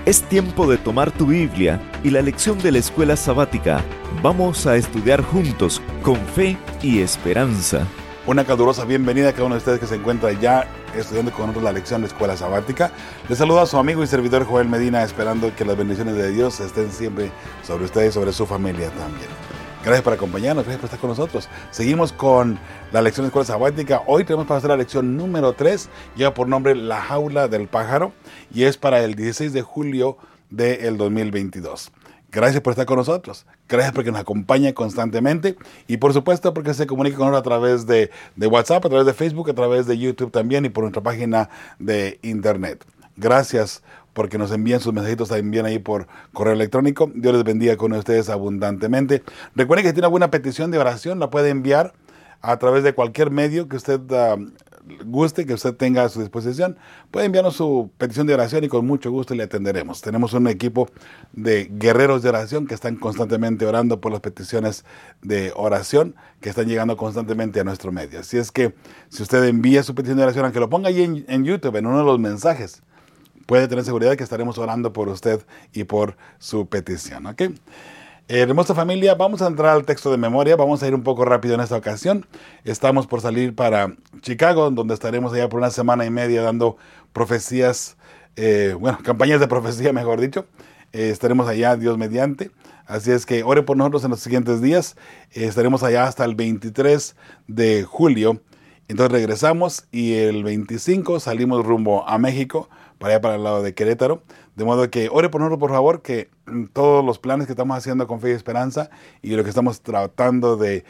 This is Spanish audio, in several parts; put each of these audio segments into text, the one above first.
Es tiempo de tomar tu Biblia y la lección de la escuela sabática. Vamos a estudiar juntos con fe y esperanza. Una calurosa bienvenida a cada uno de ustedes que se encuentra ya estudiando con nosotros la lección de escuela sabática. Les saluda a su amigo y servidor Joel Medina, esperando que las bendiciones de Dios estén siempre sobre ustedes y sobre su familia también. Gracias por acompañarnos, gracias por estar con nosotros. Seguimos con la lección de escuela sabática. Hoy tenemos para hacer la lección número 3, lleva por nombre La jaula del pájaro, y es para el 16 de julio del 2022. Gracias por estar con nosotros, gracias porque nos acompaña constantemente y por supuesto porque se comunica con nosotros a través de WhatsApp, a través de Facebook, a través de YouTube también y por nuestra página de internet. Gracias porque nos envían sus mensajitos también ahí por correo electrónico. Dios les bendiga con ustedes abundantemente. Recuerden que si tiene alguna petición de oración, la puede enviar a través de cualquier medio que usted guste, que usted tenga a su disposición. Puede enviarnos su petición de oración y con mucho gusto le atenderemos. Tenemos un equipo de guerreros de oración que están constantemente orando por las peticiones de oración que están llegando constantemente a nuestro medio. Así es que si usted envía su petición de oración, aunque lo ponga ahí en YouTube, en uno de los mensajes, puede tener seguridad que estaremos orando por usted y por su petición, ¿ok? Hermosa familia, vamos a entrar al texto de memoria, vamos a ir un poco rápido en esta ocasión. Estamos por salir para Chicago, donde estaremos allá por una semana y media dando profecías, campañas de profecía, mejor dicho. Estaremos allá, Dios mediante. Así es que ore por nosotros en los siguientes días. Estaremos allá hasta el 23 de julio. Entonces regresamos y el 25 salimos rumbo a México, para allá para el lado de Querétaro. De modo que ore por nosotros, por favor, que todos los planes que estamos haciendo con fe y esperanza y lo que estamos tratando de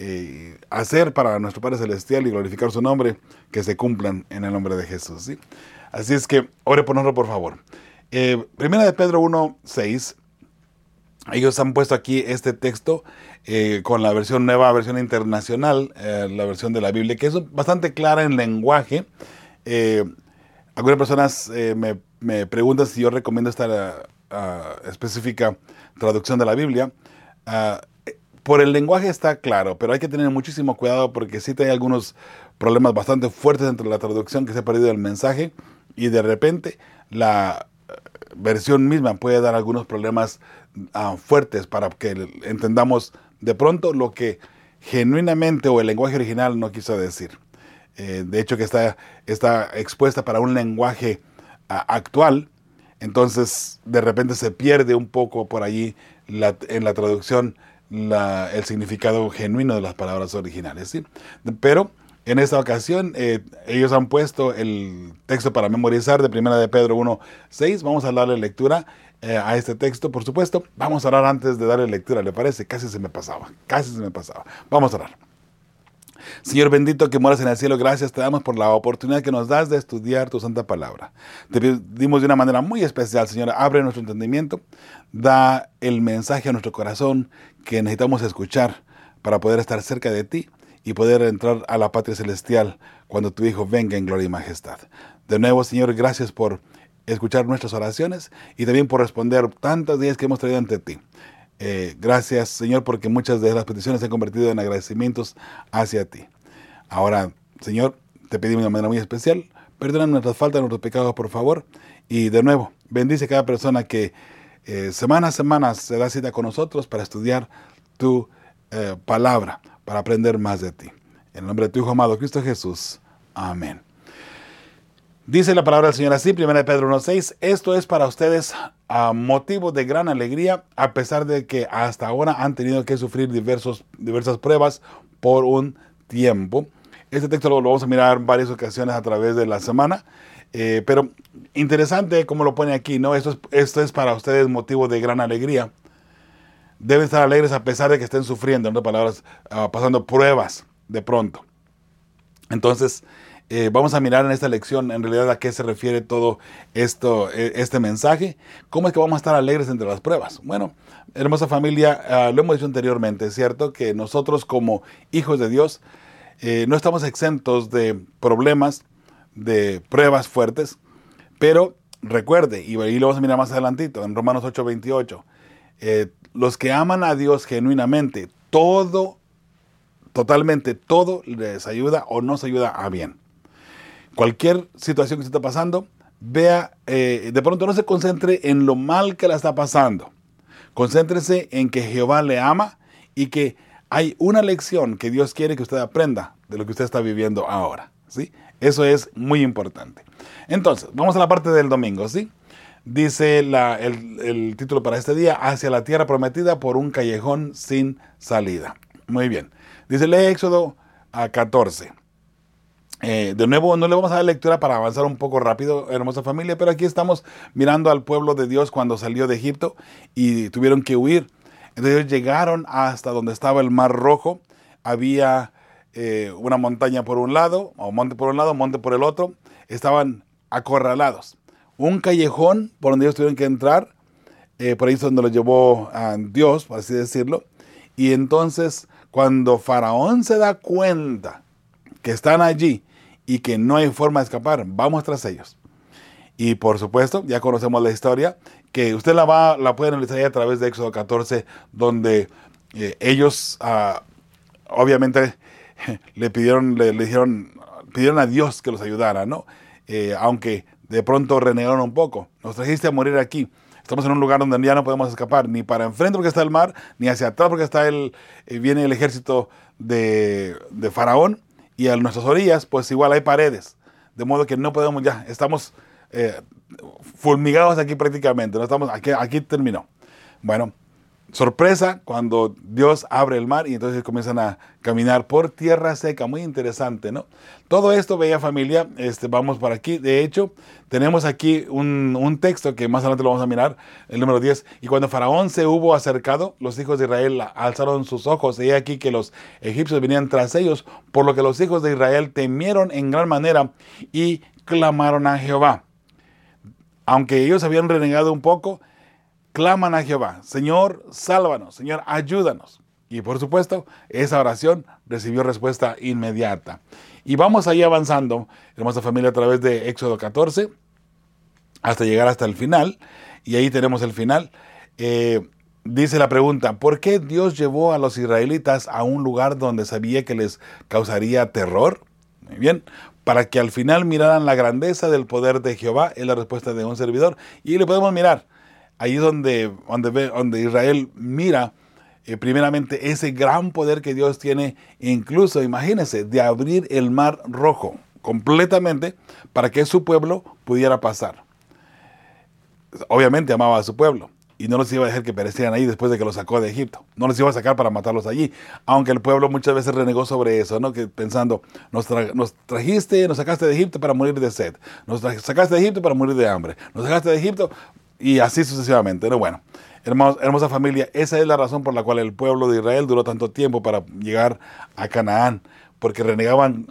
hacer para nuestro Padre Celestial y glorificar su nombre, que se cumplan en el nombre de Jesús, ¿sí? Así es que ore por nosotros, por favor. Primera de Pedro 1:6. Ellos han puesto aquí este texto con la versión nueva, versión internacional, la versión de la Biblia, que es bastante clara en lenguaje. Algunas personas me preguntan si yo recomiendo esta específica traducción de la Biblia. Por el lenguaje está claro, pero hay que tener muchísimo cuidado porque sí hay algunos problemas bastante fuertes entre la traducción, que se ha perdido el mensaje y de repente la versión misma puede dar algunos problemas fuertes para que entendamos de pronto lo que genuinamente o el lenguaje original no quiso decir. De hecho que está expuesta para un lenguaje actual, entonces de repente se pierde un poco por allí en la traducción el significado genuino de las palabras originales, ¿sí? Pero en esta ocasión ellos han puesto el texto para memorizar de Primera de Pedro 1:6. Vamos a darle lectura a este texto, por supuesto. Vamos a orar antes de darle lectura, ¿le parece? Casi se me pasaba. Vamos a orar. Señor bendito que moras en el cielo, gracias te damos por la oportunidad que nos das de estudiar tu santa palabra. Te pedimos de una manera muy especial, Señor, abre nuestro entendimiento, da el mensaje a nuestro corazón que necesitamos escuchar para poder estar cerca de ti y poder entrar a la patria celestial cuando tu Hijo venga en gloria y majestad. De nuevo, Señor, gracias por escuchar nuestras oraciones y también por responder tantas días que hemos traído ante ti. Gracias, Señor, porque muchas de las peticiones se han convertido en agradecimientos hacia ti. Ahora, Señor, te pedimos de una manera muy especial, perdona nuestras faltas, nuestros pecados, por favor. Y de nuevo, bendice a cada persona que semana a semana se da cita con nosotros para estudiar tu palabra, para aprender más de ti. En el nombre de tu Hijo amado, Cristo Jesús. Amén. Dice la palabra del Señor así, 1 Pedro 1:6, esto es para ustedes a motivo de gran alegría, a pesar de que hasta ahora han tenido que sufrir diversas pruebas por un tiempo. Este texto lo vamos a mirar en varias ocasiones a través de la semana, pero interesante como lo pone aquí, ¿no? Esto es para ustedes motivo de gran alegría. Deben estar alegres a pesar de que estén sufriendo, en otras palabras, pasando pruebas de pronto. Entonces, vamos a mirar en esta lección en realidad a qué se refiere todo este mensaje. ¿Cómo es que vamos a estar alegres entre las pruebas? Bueno, hermosa familia, lo hemos dicho anteriormente, es cierto que nosotros como hijos de Dios no estamos exentos de problemas, de pruebas fuertes, pero recuerde, y ahí lo vamos a mirar más adelantito, en Romanos 8:28, los que aman a Dios genuinamente, totalmente todo les ayuda o nos ayuda a bien. Cualquier situación que se esté pasando, vea, de pronto no se concentre en lo mal que la está pasando. Concéntrese en que Jehová le ama y que hay una lección que Dios quiere que usted aprenda de lo que usted está viviendo ahora, ¿sí? Eso es muy importante. Entonces, vamos a la parte del domingo, ¿sí? Dice el título para este día: Hacia la tierra prometida por un callejón sin salida. Muy bien. Dice, lee Éxodo 14. De nuevo, no le vamos a dar lectura para avanzar un poco rápido, hermosa familia, pero aquí estamos mirando al pueblo de Dios cuando salió de Egipto y tuvieron que huir. Entonces ellos llegaron hasta donde estaba el Mar Rojo. Había una montaña por un lado, o monte por un lado, monte por el otro. Estaban acorralados. Un callejón por donde ellos tuvieron que entrar, por ahí es donde los llevó a Dios, por así decirlo. Y entonces, cuando Faraón se da cuenta que están allí y que no hay forma de escapar, vamos tras ellos. Y por supuesto, ya conocemos la historia, que usted la puede analizar a través de Éxodo 14, donde ellos obviamente pidieron a Dios que los ayudara, ¿no? Aunque de pronto renegaron un poco. Nos trajiste a morir aquí. Estamos en un lugar donde ya no podemos escapar, ni para enfrente porque está el mar, ni hacia atrás porque viene el ejército de Faraón. Y a nuestras orillas, pues igual hay paredes. De modo que no podemos ya, estamos fulmigados aquí prácticamente. No estamos, aquí terminó. Bueno, sorpresa cuando Dios abre el mar y entonces comienzan a caminar por tierra seca. Muy interesante, ¿no? Todo esto, bella familia, vamos para aquí. De hecho, tenemos aquí un texto que más adelante lo vamos a mirar, el número 10. Y cuando Faraón se hubo acercado, los hijos de Israel alzaron sus ojos. Y he aquí que los egipcios venían tras ellos, por lo que los hijos de Israel temieron en gran manera y clamaron a Jehová. Aunque ellos habían renegado un poco, claman a Jehová: Señor, sálvanos, Señor, ayúdanos. Y por supuesto, esa oración recibió respuesta inmediata. Y vamos ahí avanzando, hermosa familia, a través de Éxodo 14, hasta llegar hasta el final. Y ahí tenemos el final. Dice la pregunta: ¿por qué Dios llevó a los israelitas a un lugar donde sabía que les causaría terror? Muy bien. Para que al final miraran la grandeza del poder de Jehová, es la respuesta de un servidor. Y le podemos mirar. Ahí es donde Israel mira primeramente ese gran poder que Dios tiene, incluso, imagínense, de abrir el Mar Rojo completamente para que su pueblo pudiera pasar. Obviamente amaba a su pueblo y no los iba a dejar que perecieran ahí después de que los sacó de Egipto. No los iba a sacar para matarlos allí, aunque el pueblo muchas veces renegó sobre eso, ¿no? Que pensando, nos sacaste de Egipto para morir de sed, nos sacaste de Egipto para morir de hambre, nos sacaste de Egipto, y así sucesivamente, ¿no? Bueno, hermosa familia, esa es la razón por la cual el pueblo de Israel duró tanto tiempo para llegar a Canaán, porque renegaban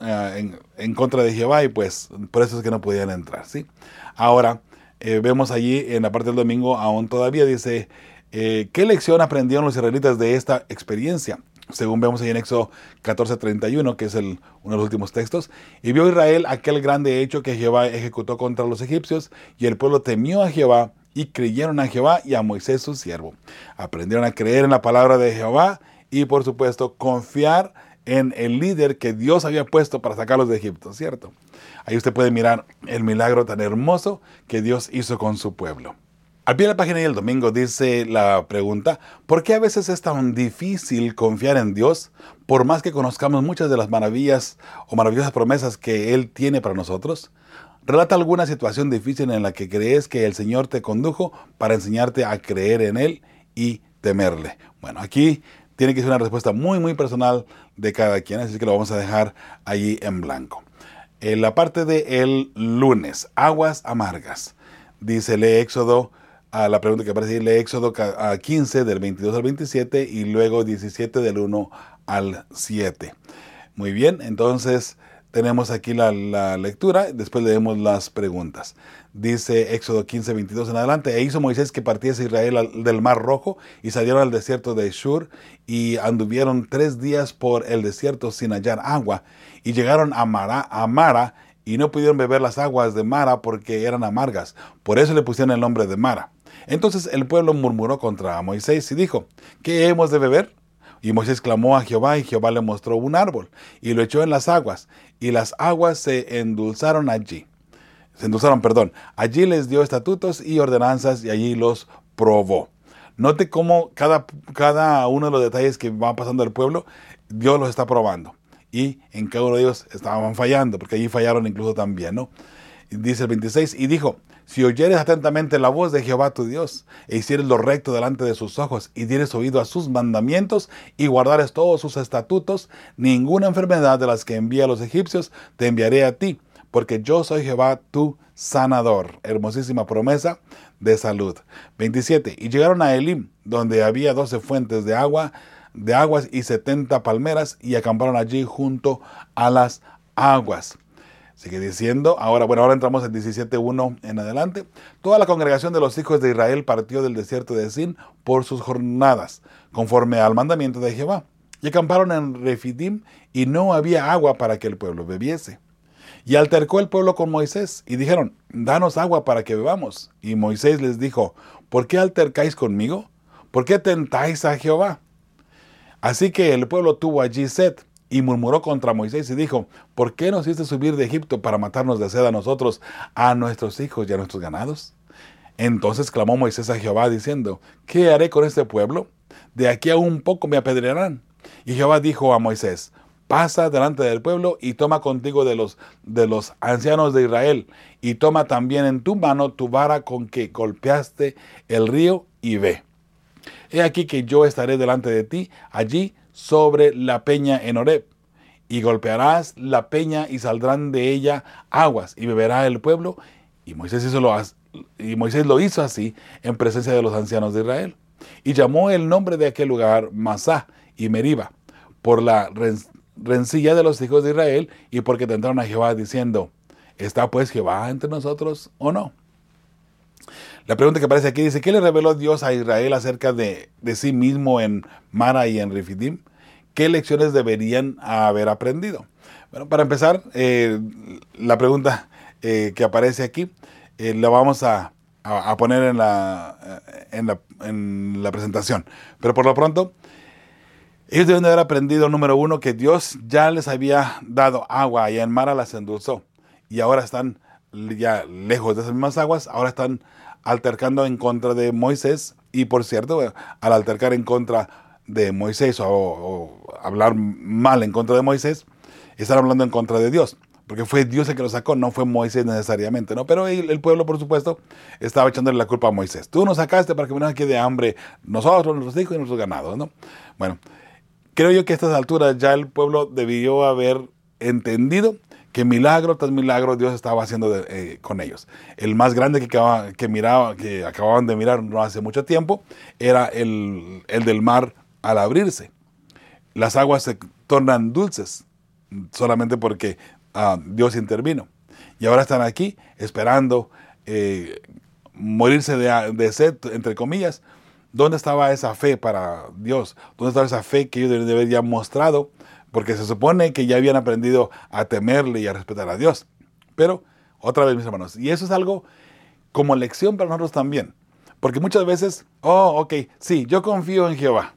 en contra de Jehová y pues por eso es que no podían entrar, ¿sí? Ahora, vemos allí en la parte del domingo, aún todavía dice, ¿qué lección aprendieron los israelitas de esta experiencia? Según vemos ahí en Éxodo 14:31, que es uno de los últimos textos. Y vio Israel aquel grande hecho que Jehová ejecutó contra los egipcios, y el pueblo temió a Jehová, y creyeron a Jehová y a Moisés su siervo. Aprendieron a creer en la palabra de Jehová y, por supuesto, confiar en el líder que Dios había puesto para sacarlos de Egipto, ¿cierto? Ahí usted puede mirar el milagro tan hermoso que Dios hizo con su pueblo. Al pie de la página del domingo dice la pregunta: ¿por qué a veces es tan difícil confiar en Dios, por más que conozcamos muchas de las maravillas o maravillosas promesas que Él tiene para nosotros? Relata alguna situación difícil en la que crees que el Señor te condujo para enseñarte a creer en Él y temerle. Bueno, aquí tiene que ser una respuesta muy, muy personal de cada quien, así que lo vamos a dejar allí en blanco. En la parte del lunes, aguas amargas. Dice, lee Éxodo, la pregunta que aparece ahí, lee Éxodo 15 del 22 al 27 y luego 17 del 1 al 7. Muy bien, entonces tenemos aquí la lectura, después leemos las preguntas. Dice Éxodo 15, 22 en adelante: e hizo Moisés que partiese Israel del Mar Rojo, y salieron al desierto de Shur, y anduvieron 3 días por el desierto sin hallar agua, y llegaron a Mara, y no pudieron beber las aguas de Mara porque eran amargas. Por eso le pusieron el nombre de Mara. Entonces el pueblo murmuró contra Moisés y dijo: ¿qué hemos de beber? Y Moisés clamó a Jehová, y Jehová le mostró un árbol, y lo echó en las aguas, y las aguas se endulzaron allí. se endulzaron, perdón. Allí les dio estatutos y ordenanzas y allí los probó. Note cómo cada uno de los detalles que va pasando el pueblo, Dios los está probando. Y en cada uno de ellos estaban fallando, porque allí fallaron incluso también, ¿no? Y dice el 26, y dijo, si oyeres atentamente la voz de Jehová tu Dios, e hicieres lo recto delante de sus ojos, y dieres oído a sus mandamientos, y guardares todos sus estatutos, ninguna enfermedad de las que envía a los egipcios te enviaré a ti, porque yo soy Jehová tu sanador. Hermosísima promesa de salud. 27. Y llegaron a Elim, donde había 12 fuentes de aguas y 70 palmeras, y acamparon allí junto a las aguas. Sigue diciendo, ahora entramos en 17:1 en adelante. Toda la congregación de los hijos de Israel partió del desierto de Zin por sus jornadas, conforme al mandamiento de Jehová. Y acamparon en Refidim, y no había agua para que el pueblo bebiese. Y altercó el pueblo con Moisés, y dijeron, danos agua para que bebamos. Y Moisés les dijo, ¿por qué altercáis conmigo? ¿Por qué tentáis a Jehová? Así que el pueblo tuvo allí sed, y murmuró contra Moisés y dijo, ¿por qué nos hiciste subir de Egipto para matarnos de sed a nosotros, a nuestros hijos y a nuestros ganados? Entonces clamó Moisés a Jehová diciendo, ¿qué haré con este pueblo? De aquí a un poco me apedrearán. Y Jehová dijo a Moisés, pasa delante del pueblo y toma contigo de los ancianos de Israel, y toma también en tu mano tu vara con que golpeaste el río, y ve. He aquí que yo estaré delante de ti allí sobre la peña en Horeb, y golpearás la peña y saldrán de ella aguas, y beberá el pueblo. Y Moisés lo hizo así en presencia de los ancianos de Israel. Y llamó el nombre de aquel lugar Masá y Meriba, por la rencilla de los hijos de Israel, y porque tentaron a Jehová diciendo, ¿está pues Jehová entre nosotros o no? La pregunta que aparece aquí dice, ¿qué le reveló Dios a Israel acerca de sí mismo en Mara y en Refidim? ¿Qué lecciones deberían haber aprendido? Bueno, para empezar, la pregunta que aparece aquí la vamos a poner en la presentación. Pero por lo pronto, ellos deben de haber aprendido, número uno, que Dios ya les había dado agua y en Mara las endulzó. Y ahora están ya lejos de esas mismas aguas, ahora están altercando en contra de Moisés. Y por cierto, al altercar en contra de Moisés o hablar mal en contra de Moisés, están hablando en contra de Dios, porque fue Dios el que lo sacó, no fue Moisés necesariamente, ¿no? Pero el pueblo, por supuesto, estaba echándole la culpa a Moisés. Tú nos sacaste para que venamos aquí de hambre, nosotros, nuestros hijos y nuestros ganados, ¿no? Bueno, creo yo que a estas alturas ya el pueblo debió haber entendido que milagro tras milagro Dios estaba haciendo con ellos. El más grande que acababan de mirar no hace mucho tiempo era el del mar al abrirse. Las aguas se tornan dulces solamente porque Dios intervino. Y ahora están aquí esperando morirse de sed, entre comillas. ¿Dónde estaba esa fe para Dios? ¿Dónde estaba esa fe que ellos deben haber ya mostrado? Porque se supone que ya habían aprendido a temerle y a respetar a Dios. Pero, otra vez, mis hermanos, y eso es algo como lección para nosotros también. Porque muchas veces, ok, sí, yo confío en Jehová.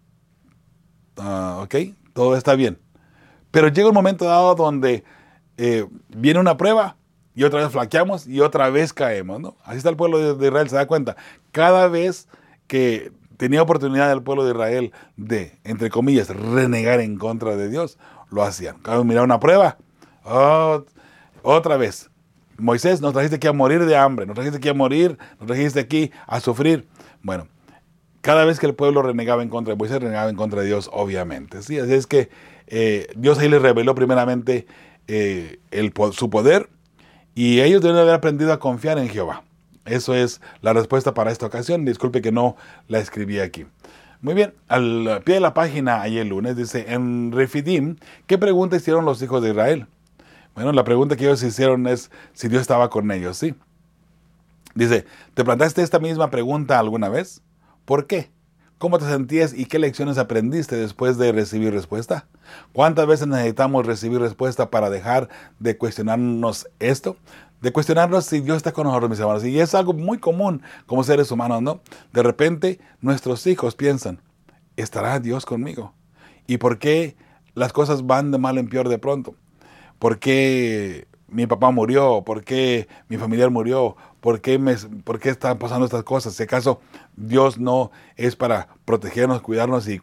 Ok, todo está bien. Pero llega un momento dado donde viene una prueba y otra vez flaqueamos y otra vez caemos, ¿no? Así está el pueblo de Israel, se da cuenta. Cada vez que tenía oportunidad el pueblo de Israel de, entre comillas, renegar en contra de Dios, lo hacían. Cada vez miraba una prueba, otra vez. Moisés, nos trajiste aquí a morir de hambre, nos trajiste aquí a morir, nos trajiste aquí a sufrir. Bueno, cada vez que el pueblo renegaba en contra de Moisés, renegaba en contra de Dios, obviamente. ¿Sí? Así es que Dios ahí les reveló primeramente su poder, y ellos deben haber aprendido a confiar en Jehová. Eso es la respuesta para esta ocasión. Disculpe que no la escribí aquí. Muy bien, al pie de la página, ayer lunes, dice, en Refidim, ¿qué pregunta hicieron los hijos de Israel? Bueno, la pregunta que ellos hicieron es si Dios estaba con ellos, ¿sí? Dice, ¿te planteaste esta misma pregunta alguna vez? ¿Por qué? ¿Cómo te sentías y qué lecciones aprendiste después de recibir respuesta? ¿Cuántas veces necesitamos recibir respuesta para dejar de cuestionarnos esto? De cuestionarnos si Dios está con nosotros, mis hermanos. Y es algo muy común como seres humanos, ¿no? De repente nuestros hijos piensan, ¿estará Dios conmigo? ¿Y por qué las cosas van de mal en peor de pronto? ¿Por qué mi papá murió? ¿Por qué mi familiar murió? ¿Por qué están pasando estas cosas? Si acaso Dios no es para protegernos, cuidarnos y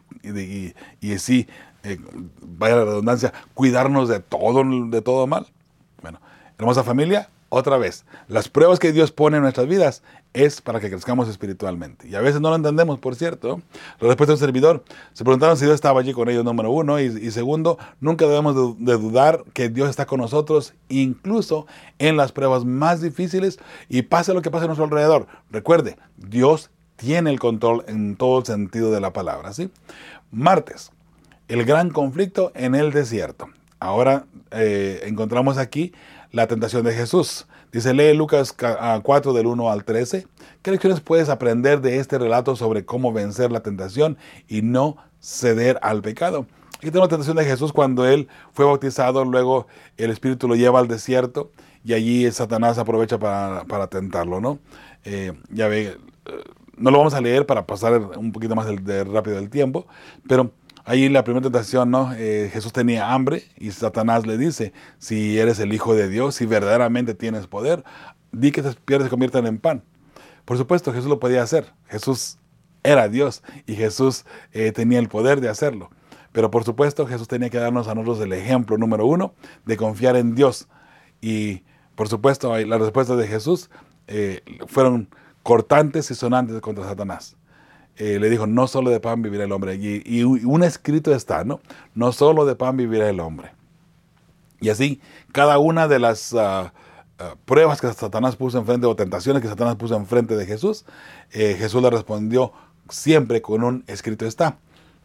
sí, vaya la redundancia, cuidarnos de todo mal. Bueno, hermosa familia, otra vez, las pruebas que Dios pone en nuestras vidas es para que crezcamos espiritualmente. Y a veces no lo entendemos, por cierto. La respuesta de un servidor, se preguntaron si Dios estaba allí con ellos, número uno. Y segundo, nunca debemos de dudar que Dios está con nosotros, incluso en las pruebas más difíciles y pase lo que pase a nuestro alrededor. Recuerde, Dios tiene el control en todo el sentido de la palabra, ¿sí? Martes, el gran conflicto en el desierto. Ahora encontramos aquí la tentación de Jesús. Dice, lee Lucas 4 del 1 al 13. ¿Qué lecciones puedes aprender de este relato sobre cómo vencer la tentación y no ceder al pecado? Aquí tenemos la tentación de Jesús cuando él fue bautizado, luego el Espíritu lo lleva al desierto y allí Satanás aprovecha para tentarlo, ¿no? Ya ve, no lo vamos a leer para pasar un poquito más rápido del tiempo, pero ahí la primera tentación, ¿no? Jesús tenía hambre y Satanás le dice, si eres el Hijo de Dios, si verdaderamente tienes poder, di que estas piedras se conviertan en pan. Por supuesto, Jesús lo podía hacer. Jesús era Dios y Jesús tenía el poder de hacerlo. Pero por supuesto, Jesús tenía que darnos a nosotros el ejemplo número uno de confiar en Dios. Y por supuesto, las respuestas de Jesús fueron cortantes y sonantes contra Satanás. Le dijo, no solo de pan vivirá el hombre. Y un escrito está, ¿no? No solo de pan vivirá el hombre. Y así, cada una de las pruebas que Satanás puso enfrente, o tentaciones que Satanás puso enfrente de Jesús, Jesús le respondió siempre con un escrito está.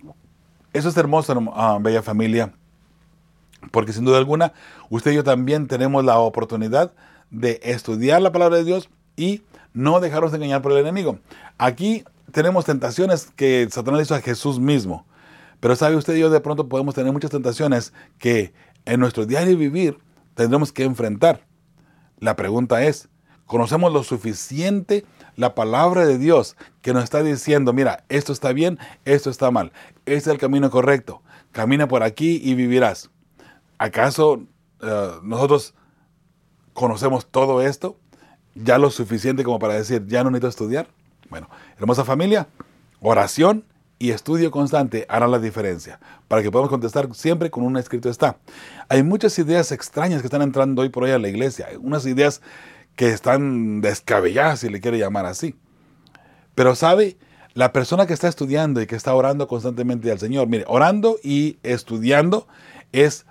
Eso es hermoso, bella familia, porque sin duda alguna, usted y yo también tenemos la oportunidad de estudiar la palabra de Dios y no dejarnos engañar por el enemigo. Aquí tenemos tentaciones que Satanás hizo a Jesús mismo. Pero sabe usted y yo de pronto podemos tener muchas tentaciones que en nuestro diario vivir tendremos que enfrentar. La pregunta es, ¿conocemos lo suficiente la palabra de Dios que nos está diciendo, mira, esto está bien, esto está mal, este es el camino correcto, camina por aquí y vivirás? ¿Acaso nosotros conocemos todo esto? ¿Ya lo suficiente como para decir, ya no necesito estudiar? Bueno, hermosa familia, oración y estudio constante harán la diferencia para que podamos contestar siempre con un escrito está. Hay muchas ideas extrañas que están entrando hoy por hoy a la iglesia, unas ideas que están descabelladas, si le quiere llamar así. Pero sabe, la persona que está estudiando y que está orando constantemente al Señor, mire, orando y estudiando es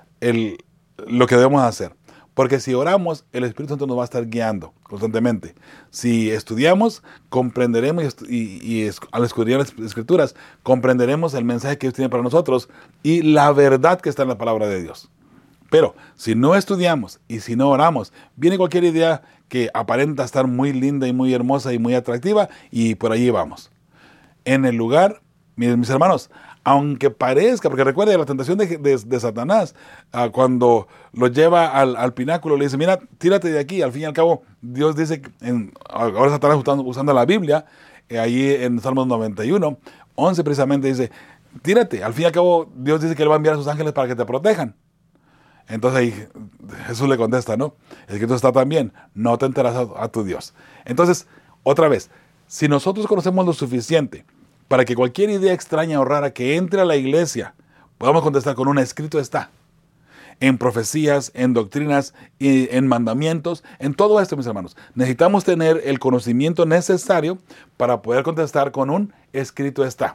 lo que debemos hacer. Porque si oramos, el Espíritu Santo nos va a estar guiando constantemente. Si estudiamos, comprenderemos y al escudriñar las Escrituras, comprenderemos el mensaje que Dios tiene para nosotros y la verdad que está en la palabra de Dios. Pero si no estudiamos y si no oramos, viene cualquier idea que aparenta estar muy linda y muy hermosa y muy atractiva y por allí vamos. En el lugar, mis hermanos, aunque parezca, porque recuerde la tentación de Satanás, cuando lo lleva al pináculo, le dice, mira, tírate de aquí. Al fin y al cabo, Dios dice, ahora Satanás usando la Biblia, ahí en Salmos 91, 11 precisamente dice, tírate. Al fin y al cabo, Dios dice que Él va a enviar a sus ángeles para que te protejan. Entonces ahí Jesús le contesta, ¿no? Escrito está también, no tentarás a tu Dios. Entonces, otra vez, si nosotros conocemos lo suficiente para que cualquier idea extraña o rara que entre a la iglesia, podamos contestar con un escrito está. En profecías, en doctrinas, en mandamientos, en todo esto, mis hermanos. Necesitamos tener el conocimiento necesario para poder contestar con un escrito está.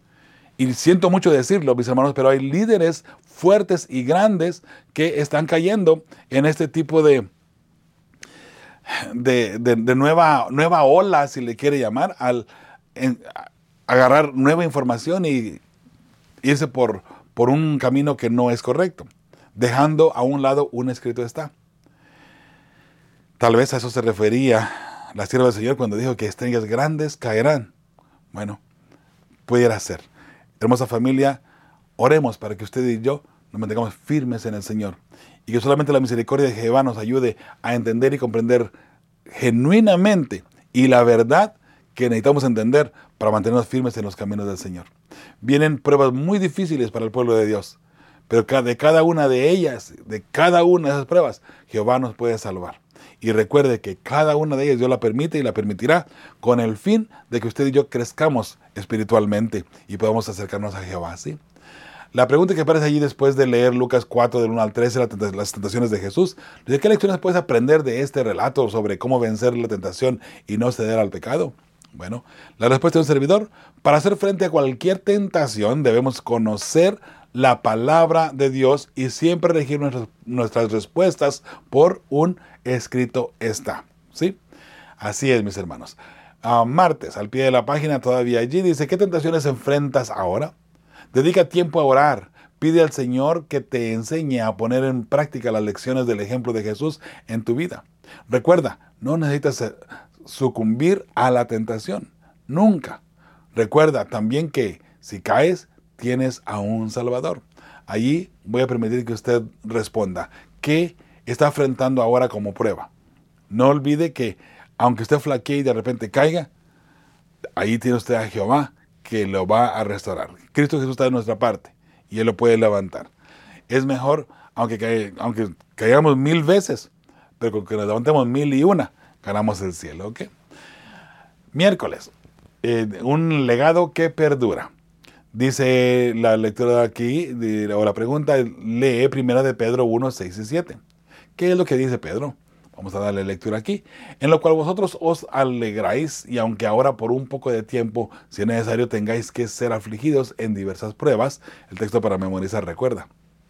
Y siento mucho decirlo, mis hermanos, pero hay líderes fuertes y grandes que están cayendo en este tipo de nueva ola, si le quiere llamar, agarrar nueva información y irse por un camino que no es correcto, dejando a un lado un escrito está. Tal vez a eso se refería la sierva del Señor cuando dijo que estrellas grandes caerán. Bueno, pudiera ser. Hermosa familia, oremos para que usted y yo nos mantengamos firmes en el Señor y que solamente la misericordia de Jehová nos ayude a entender y comprender genuinamente y la verdad que necesitamos entender para mantenernos firmes en los caminos del Señor. Vienen pruebas muy difíciles para el pueblo de Dios, pero de cada una de ellas, de cada una de esas pruebas, Jehová nos puede salvar. Y recuerde que cada una de ellas Dios la permite y la permitirá con el fin de que usted y yo crezcamos espiritualmente y podamos acercarnos a Jehová, ¿sí? La pregunta que aparece allí después de leer Lucas 4, del 1 al 13, las tentaciones de Jesús, dice, ¿qué lecciones puedes aprender de este relato sobre cómo vencer la tentación y no ceder al pecado? Bueno, la respuesta de un servidor: para hacer frente a cualquier tentación debemos conocer la palabra de Dios y siempre regir nuestras respuestas por un escrito está, ¿sí? Así es, mis hermanos. Martes, al pie de la página, todavía allí dice, ¿qué tentaciones enfrentas ahora? Dedica tiempo a orar. Pide al Señor que te enseñe a poner en práctica las lecciones del ejemplo de Jesús en tu vida. Recuerda, no necesitas sucumbir a la tentación. Nunca. Recuerda también que si caes, tienes a un Salvador. Allí voy a permitir que usted responda. ¿Qué está enfrentando ahora como prueba? No olvide que aunque usted flaquee y de repente caiga, ahí tiene usted a Jehová que lo va a restaurar. Cristo Jesús está de nuestra parte y Él lo puede levantar. Es mejor, aunque caigamos 1000 veces, pero con que nos levantemos 1001, ganamos el cielo, ¿ok? Miércoles, un legado que perdura. Dice la lectura de aquí, o la pregunta, lee 1 de Pedro 1, 6 y 7. ¿Qué es lo que dice Pedro? Vamos a darle lectura aquí. En lo cual vosotros os alegráis, y aunque ahora por un poco de tiempo, si es necesario, tengáis que ser afligidos en diversas pruebas. El texto para memorizar, recuerda.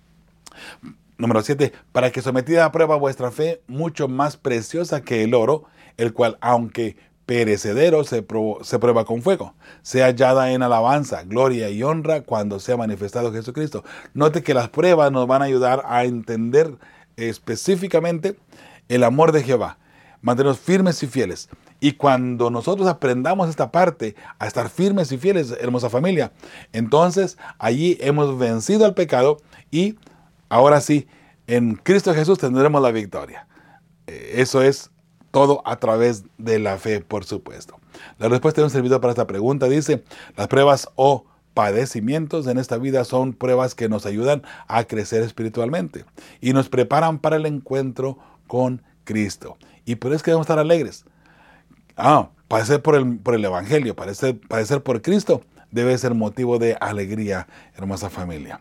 Número 7. Para que sometida a prueba vuestra fe, mucho más preciosa que el oro, el cual, aunque perecedero, se prueba con fuego, sea hallada en alabanza, gloria y honra cuando sea manifestado Jesucristo. Note que las pruebas nos van a ayudar a entender específicamente el amor de Jehová, mantenernos firmes y fieles. Y cuando nosotros aprendamos esta parte, a estar firmes y fieles, hermosa familia, entonces allí hemos vencido al pecado y ahora sí, en Cristo Jesús tendremos la victoria. Eso es todo a través de la fe, por supuesto. La respuesta de un servidor para esta pregunta dice, las pruebas o padecimientos en esta vida son pruebas que nos ayudan a crecer espiritualmente y nos preparan para el encuentro con Cristo. Y por eso es que debemos estar alegres. Padecer por el Evangelio, padecer por Cristo, debe ser motivo de alegría, hermosa familia.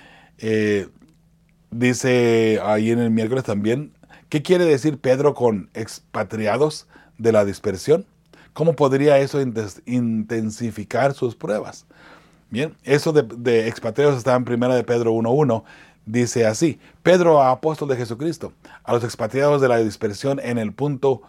Dice ahí en el miércoles también, ¿qué quiere decir Pedro con expatriados de la dispersión? ¿Cómo podría eso intensificar sus pruebas? Bien, eso de expatriados está en 1 de Pedro 1:1. Dice así, Pedro, apóstol de Jesucristo, a los expatriados de la dispersión en el Ponto,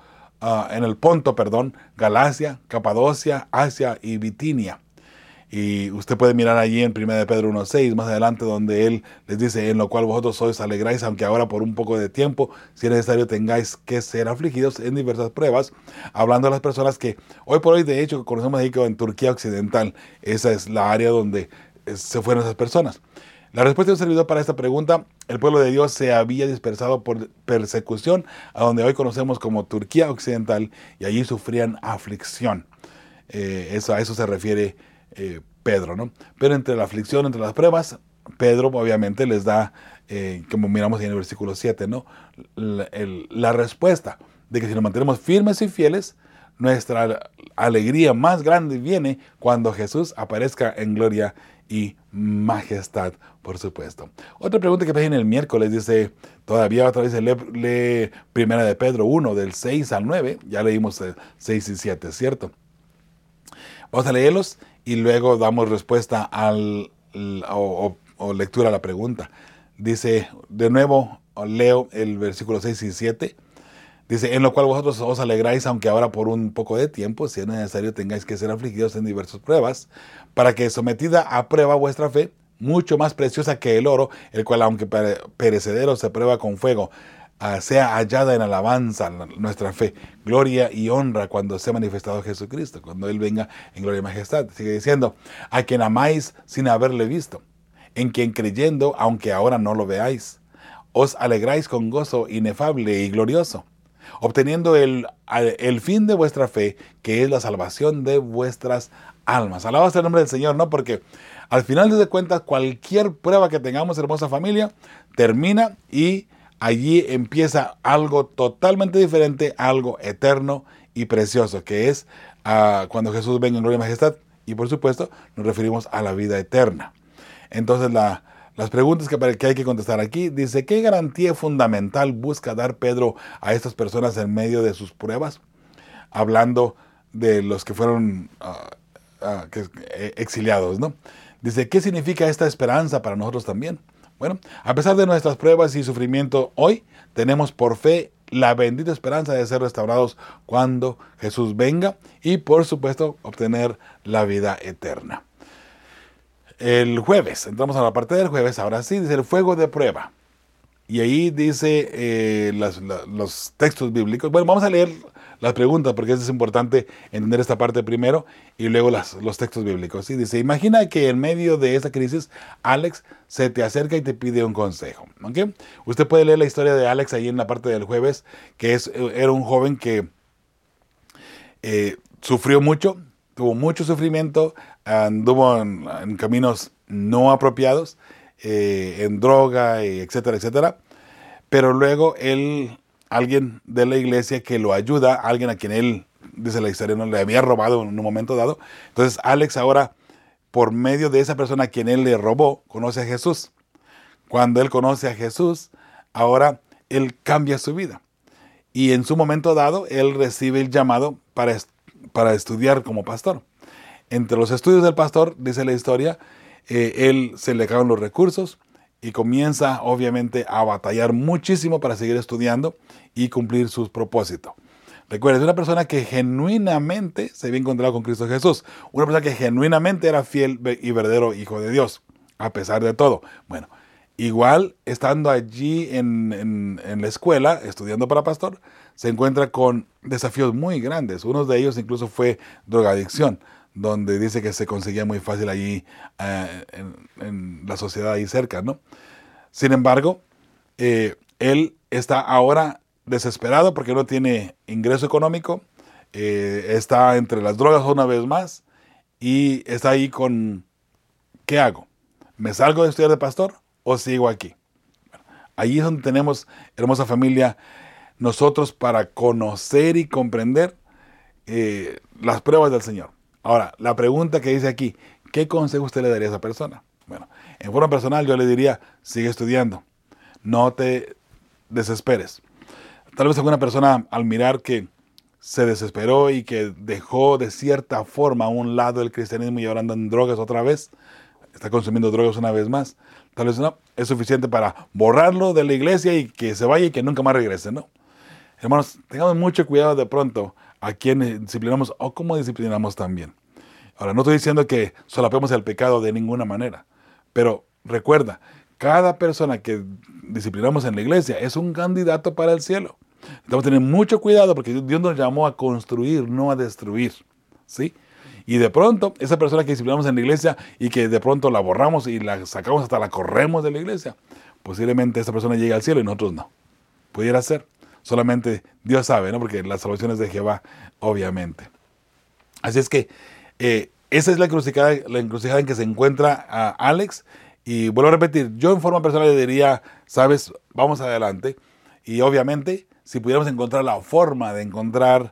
Galacia, Capadocia, Asia y Bitinia. Y usted puede mirar allí en 1 de Pedro 1:6, más adelante, donde él les dice, en lo cual vosotros sois alegráis, aunque ahora por un poco de tiempo, si es necesario, tengáis que ser afligidos en diversas pruebas, hablando a las personas que hoy por hoy, de hecho, conocemos ahí que en Turquía Occidental, esa es la área donde se fueron esas personas. La respuesta de un servidor para esta pregunta, el pueblo de Dios se había dispersado por persecución a donde hoy conocemos como Turquía Occidental y allí sufrían aflicción. A eso se refiere Pedro, ¿no? Pero entre la aflicción, entre las pruebas, Pedro obviamente les da, como miramos en el versículo 7, ¿no? La respuesta de que si nos mantenemos firmes y fieles, nuestra alegría más grande viene cuando Jesús aparezca en gloria y majestad, por supuesto. Otra pregunta que aparece en el miércoles dice, todavía otra vez lee 1 de Pedro 1, del 6 al 9, ya leímos 6 y 7, ¿cierto? Vamos a leerlos y luego damos respuesta o lectura a la pregunta. Dice, de nuevo, leo el versículo 6 y 7. Dice, en lo cual vosotros os alegráis, aunque ahora por un poco de tiempo, si es necesario, tengáis que ser afligidos en diversas pruebas, para que sometida a prueba vuestra fe, mucho más preciosa que el oro, el cual aunque perecedero se prueba con fuego, sea hallada en alabanza nuestra fe, gloria y honra cuando sea manifestado Jesucristo, cuando Él venga en gloria y majestad. Sigue diciendo, a quien amáis sin haberle visto, en quien creyendo, aunque ahora no lo veáis, os alegráis con gozo inefable y glorioso, obteniendo el fin de vuestra fe, que es la salvación de vuestras almas. Alabado sea el nombre del Señor, ¿no? Porque al final de cuentas, cualquier prueba que tengamos, hermosa familia, termina y allí empieza algo totalmente diferente, algo eterno y precioso, que es cuando Jesús venga en gloria y majestad. Y por supuesto, nos referimos a la vida eterna. Entonces, las preguntas que hay que contestar aquí, dice, ¿qué garantía fundamental busca dar Pedro a estas personas en medio de sus pruebas? Hablando de los que fueron exiliados, ¿no? Dice, ¿qué significa esta esperanza para nosotros también? Bueno, a pesar de nuestras pruebas y sufrimiento hoy, tenemos por fe la bendita esperanza de ser restaurados cuando Jesús venga y, por supuesto, obtener la vida eterna. El jueves, entramos a la parte del jueves, ahora sí, dice el fuego de prueba. Y ahí dice los textos bíblicos. Bueno, vamos a leer las preguntas porque es importante entender esta parte primero y luego los textos bíblicos. ¿Sí? Dice, imagina que en medio de esta crisis, Alex se te acerca y te pide un consejo. ¿Okay? Usted puede leer la historia de Alex ahí en la parte del jueves, que era un joven que sufrió mucho, tuvo mucho sufrimiento, anduvo en caminos no apropiados, en droga, etcétera, etcétera. Pero luego alguien de la iglesia que lo ayuda, alguien a quien él, dice la historia, no le había robado en un momento dado. Entonces Alex ahora, por medio de esa persona a quien él le robó, conoce a Jesús. Cuando él conoce a Jesús, ahora él cambia su vida. Y en su momento dado, él recibe el llamado para estudiar como pastor. Entre los estudios del pastor, dice la historia, él se le acaban los recursos y comienza obviamente a batallar muchísimo para seguir estudiando y cumplir sus propósitos. Recuerda, es una persona que genuinamente se había encontrado con Cristo Jesús, una persona que genuinamente era fiel y verdadero hijo de Dios, a pesar de todo. Bueno, igual estando allí en la escuela, estudiando para pastor, se encuentra con desafíos muy grandes. Uno de ellos incluso fue drogadicción, donde dice que se conseguía muy fácil allí en la sociedad ahí cerca, ¿no? Sin embargo, él está ahora desesperado porque no tiene ingreso económico, está entre las drogas una vez más y está ahí con, ¿qué hago? ¿Me salgo de estudiar de pastor o sigo aquí? Bueno, allí es donde tenemos, hermosa familia, nosotros para conocer y comprender las pruebas del Señor. Ahora, la pregunta que dice aquí, ¿qué consejo usted le daría a esa persona? Bueno, en forma personal yo le diría, sigue estudiando, no te desesperes. Tal vez alguna persona al mirar que se desesperó y que dejó de cierta forma a un lado el cristianismo y ahora anda en drogas otra vez, está consumiendo drogas una vez más, tal vez no, es suficiente para borrarlo de la iglesia y que se vaya y que nunca más regrese, ¿no? Hermanos, tengamos mucho cuidado de pronto a quién disciplinamos o cómo disciplinamos también. Ahora, no estoy diciendo que solapemos el pecado de ninguna manera, pero recuerda, cada persona que disciplinamos en la iglesia es un candidato para el cielo. Debemos tener mucho cuidado porque Dios nos llamó a construir, no a destruir, ¿sí? Y de pronto, esa persona que disciplinamos en la iglesia y que de pronto la borramos y la sacamos hasta la corremos de la iglesia, posiblemente esa persona llegue al cielo y nosotros no. Pudiera ser. Solamente Dios sabe, ¿no? Porque la salvación es de Jehová, obviamente. Así es que esa es la encrucijada en que se encuentra Alex. Y vuelvo a repetir, yo en forma personal le diría, sabes, vamos adelante. Y obviamente, si pudiéramos encontrar la forma de encontrar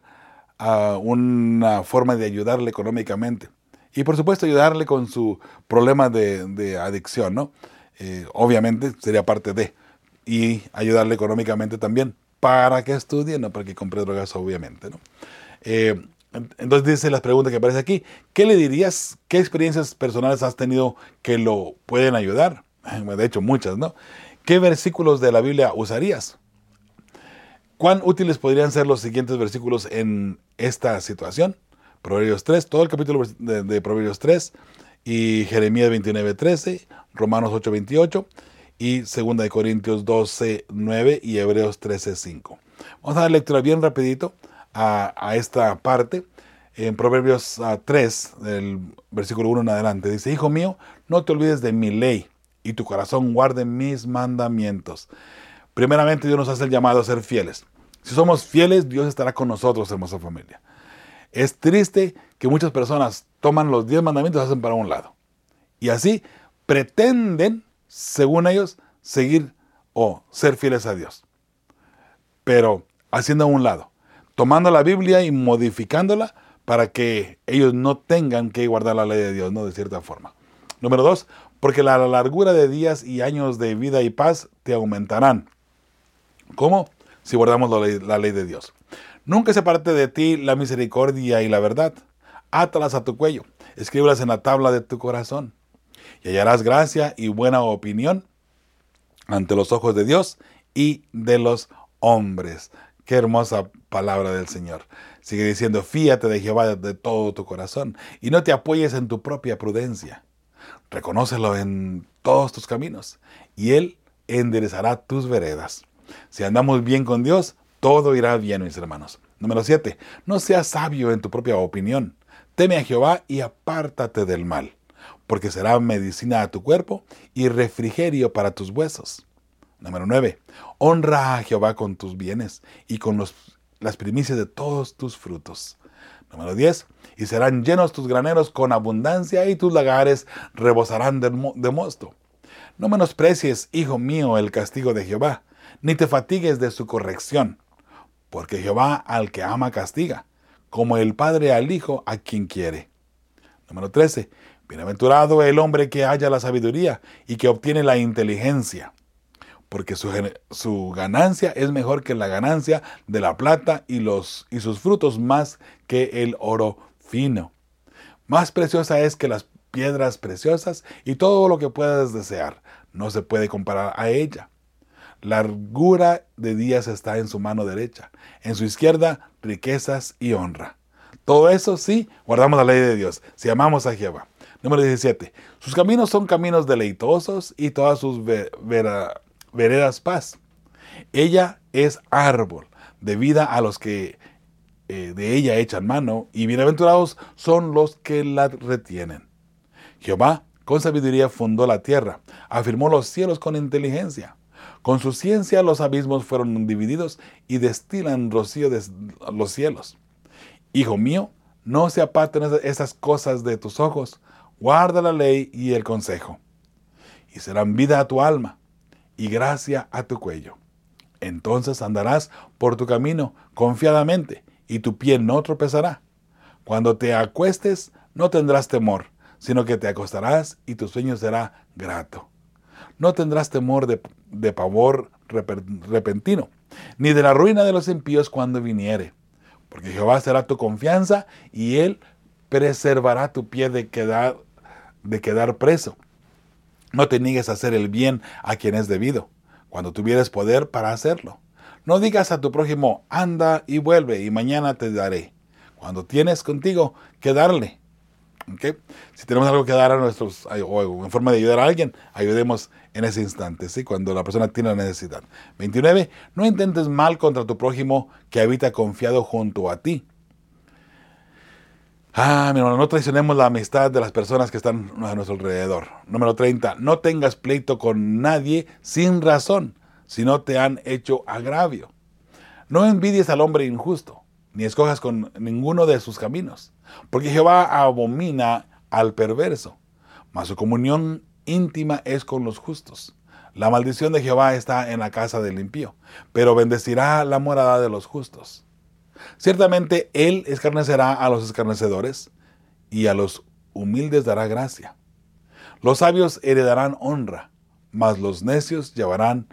una forma de ayudarle económicamente. Y por supuesto ayudarle con su problema de adicción, ¿no? Obviamente sería parte de. Y ayudarle económicamente también para que estudie, no para que compre drogas, obviamente, ¿no? Entonces dice las preguntas que aparece aquí. ¿Qué le dirías? ¿Qué experiencias personales has tenido que lo pueden ayudar? De hecho, muchas, ¿no? ¿Qué versículos de la Biblia usarías? ¿Cuán útiles podrían ser los siguientes versículos en esta situación? Proverbios 3, todo el capítulo de Proverbios 3, y Jeremías 29:13, Romanos 8:28, y 2 Corintios 12:9 y Hebreos 13:5. Vamos a dar lectura bien rapidito a esta parte. En Proverbios 3, del versículo 1 en adelante, dice: Hijo mío, no te olvides de mi ley, y tu corazón guarde mis mandamientos. Primeramente, Dios nos hace el llamado a ser fieles. Si somos fieles, Dios estará con nosotros, hermosa familia. Es triste que muchas personas toman los 10 mandamientos y los hacen para un lado. Y así pretenden, según ellos, seguir o ser fieles a Dios. Pero haciendo a un lado, tomando la Biblia y modificándola para que ellos no tengan que guardar la ley de Dios, ¿no? De cierta forma. Número 2, porque la largura de días y años de vida y paz te aumentarán. ¿Cómo? Si guardamos la ley de Dios. Nunca se aparte de ti la misericordia y la verdad. Átalas a tu cuello, escríbelas en la tabla de tu corazón. Y hallarás gracia y buena opinión ante los ojos de Dios y de los hombres. Qué hermosa palabra del Señor. Sigue diciendo, fíate de Jehová de todo tu corazón y no te apoyes en tu propia prudencia. Reconócelo en todos tus caminos y Él enderezará tus veredas. Si andamos bien con Dios, todo irá bien, mis hermanos. Número 7. No seas sabio en tu propia opinión. Teme a Jehová y apártate del mal, porque será medicina a tu cuerpo y refrigerio para tus huesos. Número 9. Honra a Jehová con tus bienes y con las primicias de todos tus frutos. Número 10. Y serán llenos tus graneros con abundancia y tus lagares rebosarán de mosto. No menosprecies, hijo mío, el castigo de Jehová, ni te fatigues de su corrección, porque Jehová al que ama castiga, como el padre al hijo a quien quiere. Número 13. Bienaventurado el hombre que halla la sabiduría y que obtiene la inteligencia, porque su ganancia es mejor que la ganancia de la plata y sus frutos más que el oro fino. Más preciosa es que las piedras preciosas y todo lo que puedas desear. No se puede comparar a ella. Largura de días está en su mano derecha, en su izquierda riquezas y honra. Todo eso sí, guardamos la ley de Dios, si amamos a Jehová. Número 17. Sus caminos son caminos deleitosos y todas sus veredas paz. Ella es árbol de vida a los que de ella echan mano, y bienaventurados son los que la retienen. Jehová con sabiduría fundó la tierra, afirmó los cielos con inteligencia. Con su ciencia los abismos fueron divididos y destilan rocío de los cielos. Hijo mío, no se aparten esas cosas de tus ojos, guarda la ley y el consejo, y serán vida a tu alma y gracia a tu cuello. Entonces andarás por tu camino confiadamente, y tu pie no tropezará. Cuando te acuestes, no tendrás temor, sino que te acostarás y tu sueño será grato. No tendrás temor de pavor repentino, ni de la ruina de los impíos cuando viniere. Porque Jehová será tu confianza, y Él preservará tu pie de quedar preso. No te niegues a hacer el bien a quien es debido, cuando tuvieres poder para hacerlo. No digas a tu prójimo, anda y vuelve, y mañana te daré, cuando tienes contigo que darle. ¿Okay? Si tenemos algo que dar a nuestros, o en forma de ayudar a alguien, ayudemos en ese instante, ¿sí? Cuando la persona tiene la necesidad. 29. No intentes mal contra tu prójimo que habita confiado junto a ti. Mi hermano, no traicionemos la amistad de las personas que están a nuestro alrededor. Número 30. No tengas pleito con nadie sin razón, si no te han hecho agravio. No envidies al hombre injusto, ni escojas con ninguno de sus caminos, porque Jehová abomina al perverso, mas su comunión íntima es con los justos. La maldición de Jehová está en la casa del impío, pero bendecirá la morada de los justos. Ciertamente Él escarnecerá a los escarnecedores, y a los humildes dará gracia. Los sabios heredarán honra, mas los necios llevarán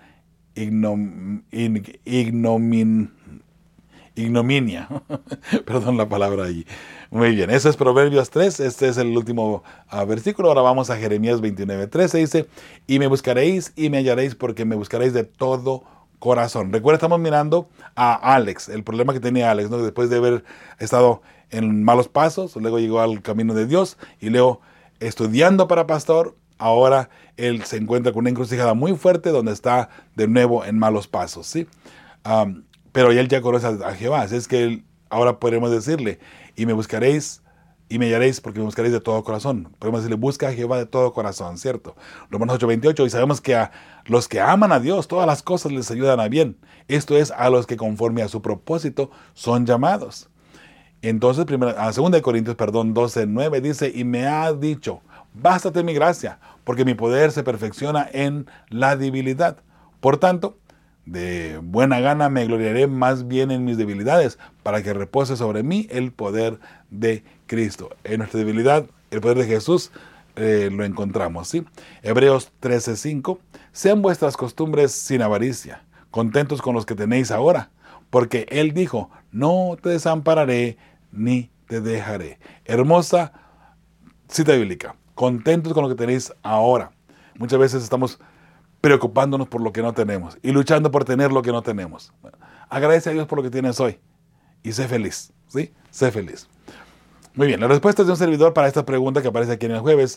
ignominia. Perdón la palabra ahí. Muy bien, ese es Proverbios 3, este es el último versículo. Ahora vamos a Jeremías 29:13, dice, y me buscaréis y me hallaréis, porque me buscaréis de todo corazón. Recuerda, estamos mirando a Alex, el problema que tenía Alex, ¿no? Después de haber estado en malos pasos, luego llegó al camino de Dios, y luego estudiando para pastor, ahora él se encuentra con una encrucijada muy fuerte donde está de nuevo en malos pasos, ¿sí? Pero él ya conoce a Jehová, así es que ahora podremos decirle, y me buscaréis y me hallaréis porque me buscaréis de todo corazón. Podemos decirle, busca a Jehová de todo corazón, ¿cierto? Romanos 8:28, y sabemos que a los que aman a Dios, todas las cosas les ayudan a bien. Esto es, a los que conforme a su propósito son llamados. Entonces, 2 Corintios 12:9 dice, y me ha dicho, bástate mi gracia, porque mi poder se perfecciona en la debilidad. Por tanto, de buena gana me gloriaré más bien en mis debilidades, para que repose sobre mí el poder de Cristo. En nuestra debilidad, el poder de Jesús lo encontramos, ¿sí? Hebreos 13:5, sean vuestras costumbres sin avaricia, contentos con los que tenéis ahora, porque Él dijo, no te desampararé ni te dejaré. Hermosa cita bíblica, contentos con lo que tenéis ahora. Muchas veces estamos preocupándonos por lo que no tenemos y luchando por tener lo que no tenemos. Agradece a Dios por lo que tienes hoy y sé feliz, ¿sí? Sé feliz. Muy bien, la respuesta de un servidor para esta pregunta que aparece aquí en el jueves.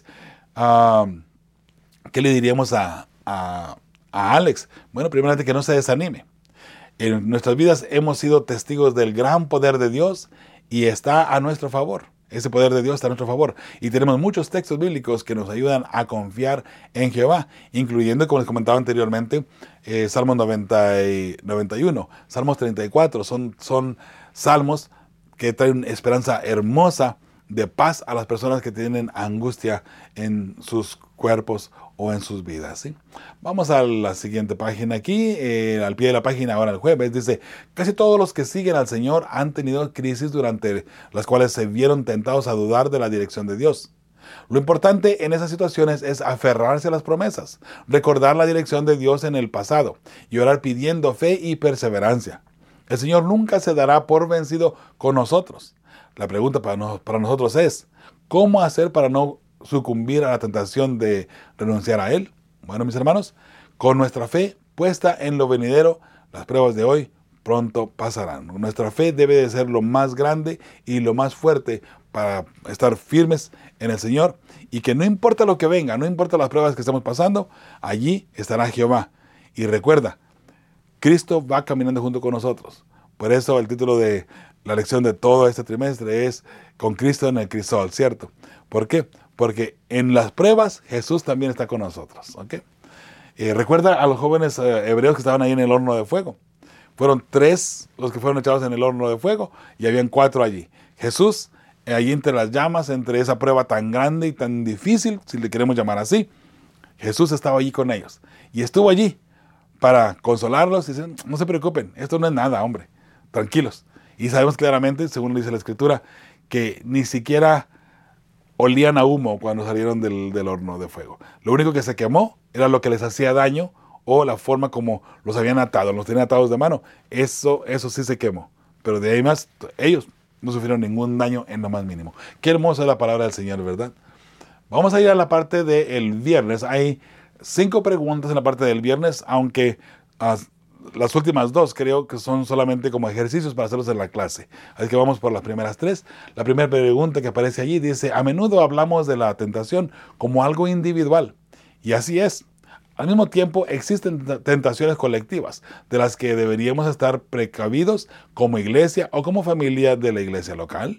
¿Qué le diríamos a Alex? Bueno, primeramente que no se desanime. En nuestras vidas hemos sido testigos del gran poder de Dios y está a nuestro favor. Ese poder de Dios está a nuestro favor. Y tenemos muchos textos bíblicos que nos ayudan a confiar en Jehová, incluyendo, como les comentaba anteriormente, Salmos 90 y 91, Salmos 34. Son salmos que traen esperanza hermosa de paz a las personas que tienen angustia en sus cuerpos o en sus vidas, ¿sí? Vamos a la siguiente página aquí, al pie de la página ahora el jueves, dice, casi todos los que siguen al Señor han tenido crisis durante las cuales se vieron tentados a dudar de la dirección de Dios. Lo importante en esas situaciones es aferrarse a las promesas, recordar la dirección de Dios en el pasado y orar pidiendo fe y perseverancia. El Señor nunca se dará por vencido con nosotros. La pregunta para nosotros es, ¿cómo hacer para no sucumbir a la tentación de renunciar a Él? Bueno, mis hermanos, con nuestra fe puesta en lo venidero, las pruebas de hoy pronto pasarán. Nuestra fe debe de ser lo más grande y lo más fuerte para estar firmes en el Señor y que no importa lo que venga, no importa las pruebas que estamos pasando, allí estará Jehová. Y recuerda, Cristo va caminando junto con nosotros. Por eso el título de la lección de todo este trimestre es Con Cristo en el crisol, ¿cierto? ¿Por qué? Porque en las pruebas Jesús también está con nosotros, ¿ok? Recuerda a los jóvenes hebreos que estaban ahí en el horno de fuego. Fueron 3 los que fueron echados en el horno de fuego y habían 4 allí. Jesús, allí entre las llamas, entre esa prueba tan grande y tan difícil, si le queremos llamar así, Jesús estaba allí con ellos. Y estuvo allí para consolarlos y decir, no se preocupen, esto no es nada, hombre, tranquilos. Y sabemos claramente, según dice la Escritura, que ni siquiera olían a humo cuando salieron del horno de fuego. Lo único que se quemó era lo que les hacía daño o la forma como los habían atado, los tenían atados de mano. Eso sí se quemó. Pero de ahí más, ellos no sufrieron ningún daño en lo más mínimo. Qué hermosa es la palabra del Señor, ¿verdad? Vamos a ir a la parte del viernes. Hay 5 preguntas en la parte del viernes, aunque las últimas 2 creo que son solamente como ejercicios para hacerlos en la clase. Así que vamos por las primeras 3. La primera pregunta que aparece allí dice, a menudo hablamos de la tentación como algo individual. Y así es. Al mismo tiempo existen tentaciones colectivas de las que deberíamos estar precavidos como iglesia o como familia de la iglesia local.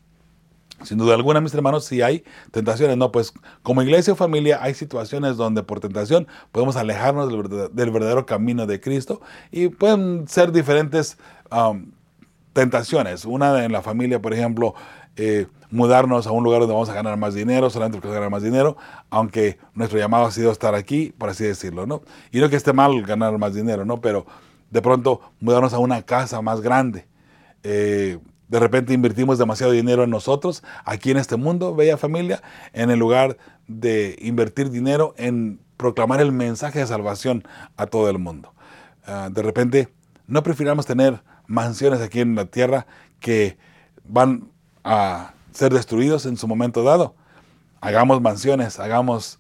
Sin duda alguna, mis hermanos, sí hay tentaciones, ¿no? Pues como iglesia o familia hay situaciones donde por tentación podemos alejarnos del verdadero camino de Cristo y pueden ser diferentes tentaciones. Una en la familia, por ejemplo, mudarnos a un lugar donde vamos a ganar más dinero, solamente porque ganar más dinero, aunque nuestro llamado ha sido estar aquí, por así decirlo, ¿no? Y no que esté mal ganar más dinero, ¿no? Pero de pronto mudarnos a una casa más grande. De repente invertimos demasiado dinero en nosotros, aquí en este mundo, bella familia, en el lugar de invertir dinero en proclamar el mensaje de salvación a todo el mundo. De repente, no prefiramos tener mansiones aquí en la tierra que van a ser destruidos en su momento dado. Hagamos mansiones, hagamos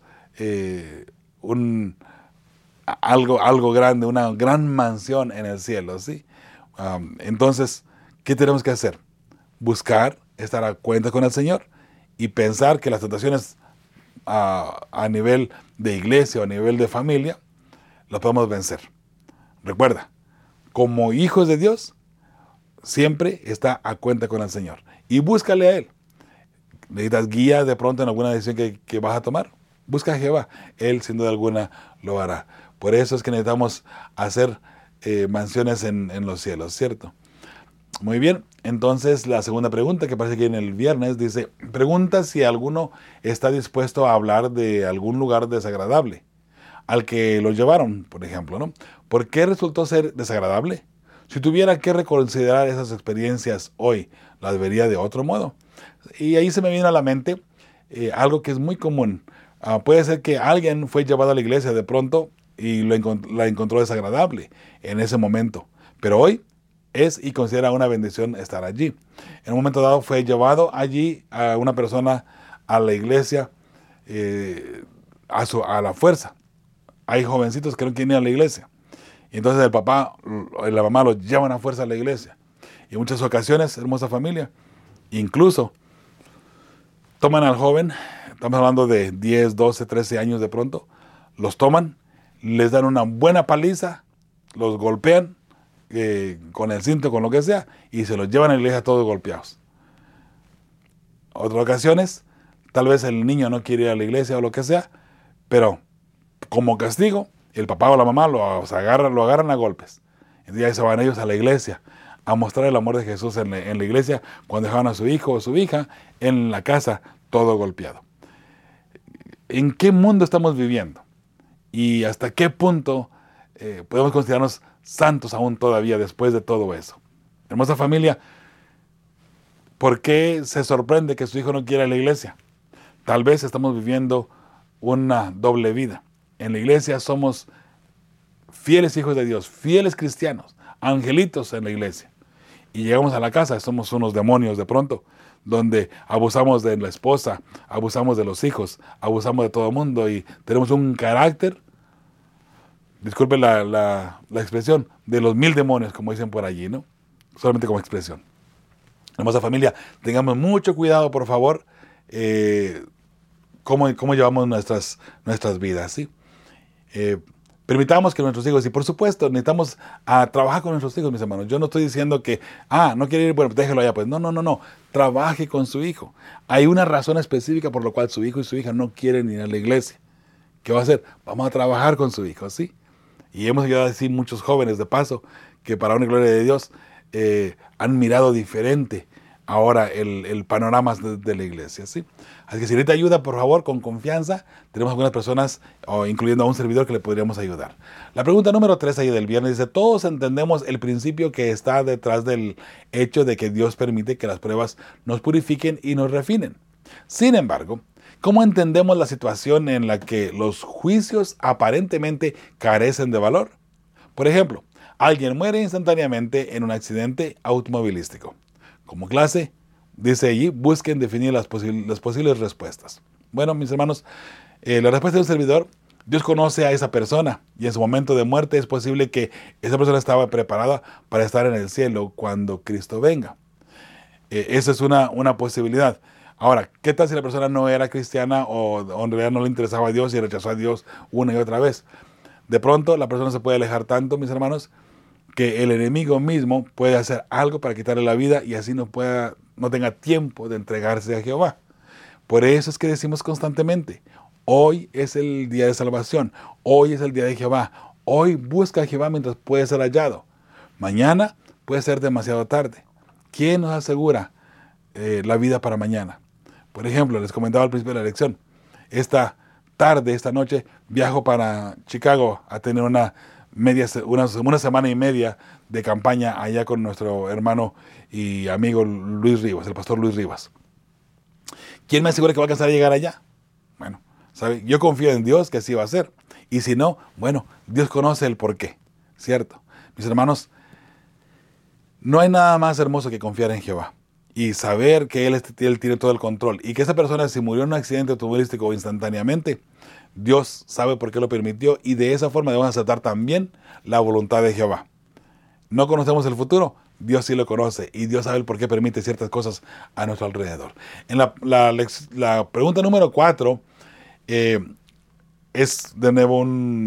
algo grande, una gran mansión en el cielo, ¿sí? Entonces, ¿qué tenemos que hacer? Buscar, estar a cuenta con el Señor y pensar que las tentaciones a nivel de iglesia o a nivel de familia las podemos vencer. Recuerda, como hijos de Dios, siempre está a cuenta con el Señor y búscale a Él. necesitas guía de pronto en alguna decisión que vas a tomar, busca a Jehová. Él sin duda alguna lo hará. Por eso es que necesitamos hacer mansiones en los cielos, ¿cierto? Muy bien, entonces la segunda pregunta que aparece aquí en el viernes dice, pregunta si alguno está dispuesto a hablar de algún lugar desagradable al que lo llevaron, por ejemplo, ¿no? ¿Por qué resultó ser desagradable? Si tuviera que reconsiderar esas experiencias hoy, las vería de otro modo. Y ahí se me viene a la mente algo que es muy común. Puede ser que alguien fue llevado a la iglesia de pronto y la encontró desagradable en ese momento, pero hoy es y considera una bendición estar allí. En un momento dado fue llevado allí a una persona a la iglesia a la fuerza. Hay jovencitos que no quieren ir a la iglesia. Y entonces el papá y la mamá los llevan a fuerza a la iglesia. Y en muchas ocasiones, hermosa familia, incluso toman al joven, estamos hablando de 10, 12, 13 años de pronto, los toman, les dan una buena paliza, los golpean con el cinto, con lo que sea, y se los llevan a la iglesia todos golpeados. Otras ocasiones, tal vez el niño no quiere ir a la iglesia o lo que sea, pero como castigo, el papá o la mamá lo agarran a golpes. Y ahí se van ellos a la iglesia a mostrar el amor de Jesús en la iglesia, cuando dejaban a su hijo o su hija en la casa todo golpeado. ¿En qué mundo estamos viviendo? ¿Y hasta qué punto podemos considerarnos santos aún todavía después de todo eso? Hermosa familia, ¿por qué se sorprende que su hijo no quiera ir a la iglesia? Tal vez estamos viviendo una doble vida. En la iglesia somos fieles hijos de Dios, fieles cristianos, angelitos en la iglesia. Y llegamos a la casa, somos unos demonios de pronto, donde abusamos de la esposa, abusamos de los hijos, abusamos de todo el mundo y tenemos un carácter, disculpen la expresión, de los 1000 demonios, como dicen por allí, ¿no? Solamente como expresión. Hermosa familia, tengamos mucho cuidado, por favor, cómo llevamos nuestras vidas, ¿sí? Permitamos que nuestros hijos, y por supuesto necesitamos trabajar con nuestros hijos, mis hermanos. Yo no estoy diciendo que, no quiere ir, bueno, déjelo allá, pues no, trabaje con su hijo. Hay una razón específica por la cual su hijo y su hija no quieren ir a la iglesia. ¿Qué va a hacer? Vamos a trabajar con su hijo, ¿sí? Y hemos llegado a decir muchos jóvenes, de paso, que para una gloria de Dios han mirado diferente ahora el panorama de la iglesia, ¿sí? Así que si necesita ayuda, por favor, con confianza, tenemos algunas personas, incluyendo a un servidor, que le podríamos ayudar. La pregunta número 3 ahí del viernes dice, todos entendemos el principio que está detrás del hecho de que Dios permite que las pruebas nos purifiquen y nos refinen. Sin embargo, ¿cómo entendemos la situación en la que los juicios aparentemente carecen de valor? Por ejemplo, alguien muere instantáneamente en un accidente automovilístico. Como clase, dice allí, busquen definir las posibles respuestas. Bueno, mis hermanos, la respuesta de un servidor, Dios conoce a esa persona y en su momento de muerte es posible que esa persona estaba preparada para estar en el cielo cuando Cristo venga. Esa es una posibilidad. Ahora, ¿qué tal si la persona no era cristiana o en realidad no le interesaba a Dios y rechazó a Dios una y otra vez? De pronto la persona se puede alejar tanto, mis hermanos, que el enemigo mismo puede hacer algo para quitarle la vida y así no tenga tiempo de entregarse a Jehová. Por eso es que decimos constantemente, hoy es el día de salvación, hoy es el día de Jehová, hoy busca a Jehová mientras puede ser hallado. Mañana puede ser demasiado tarde. ¿Quién nos asegura la vida para mañana? Por ejemplo, les comentaba al principio de la lección, esta noche, viajo para Chicago a tener una semana y media de campaña allá con nuestro hermano y amigo Luis Rivas, el pastor Luis Rivas. ¿Quién me asegura que va a alcanzar a llegar allá? Bueno, ¿sabe? Yo confío en Dios que así va a ser. Y si no, bueno, Dios conoce el porqué, ¿cierto? Mis hermanos, no hay nada más hermoso que confiar en Jehová y saber que Él tiene todo el control y que esa persona, si murió en un accidente automovilístico instantáneamente, Dios sabe por qué lo permitió y de esa forma debemos aceptar también la voluntad de Jehová. No conocemos el futuro, Dios sí lo conoce y Dios sabe el por qué permite ciertas cosas a nuestro alrededor. En la pregunta número 4, es de nuevo